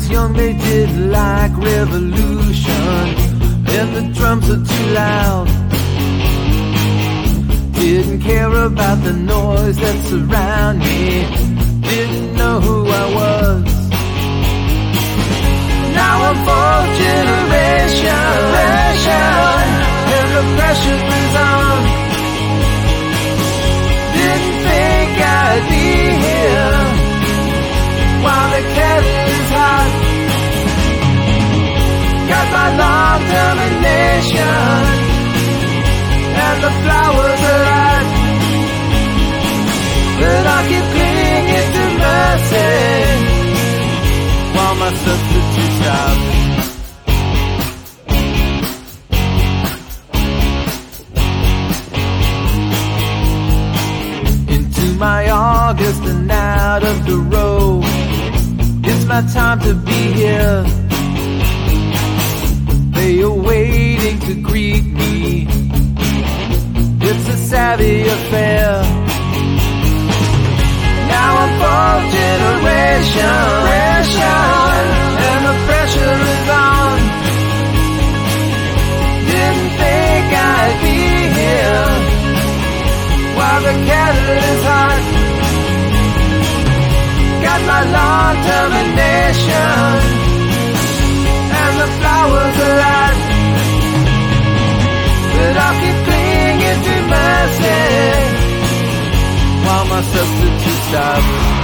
was young, they didn't like revolution, and the drums are too loud. Didn't care about the noise that's around me, didn't know who I was. Now I'm fourth generation, and the pressure is on. Didn't think I'd be here while the kettle is hot. Got my long termination, and the flowers are ripe, but I keep clinging to mercy while my substitute stops. Into my August and out of the road, it's my time to be here. They are waiting to greet me, it's a savvy affair. Now I'm fourth generation, and the pressure is on. Didn't think I'd be here while the kettle is hot. Got my long termination, and the flowers are ripe, but I'll keep clinging to mercy while my substitute stops.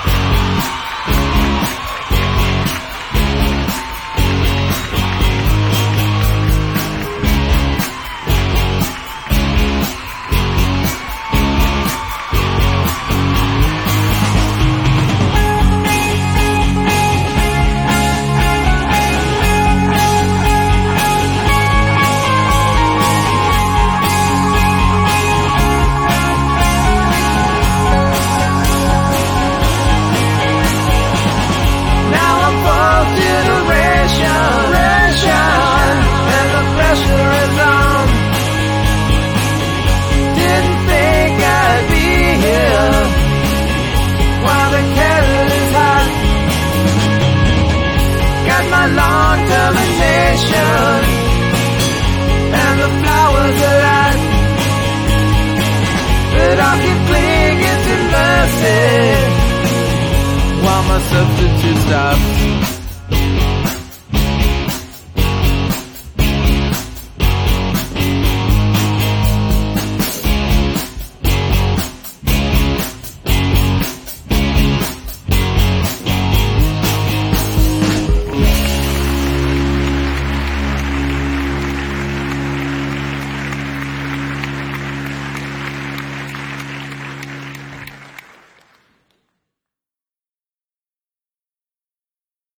Long termination, and the flowers are ripe, but I'll keep clinging to mercy while my substitute stops.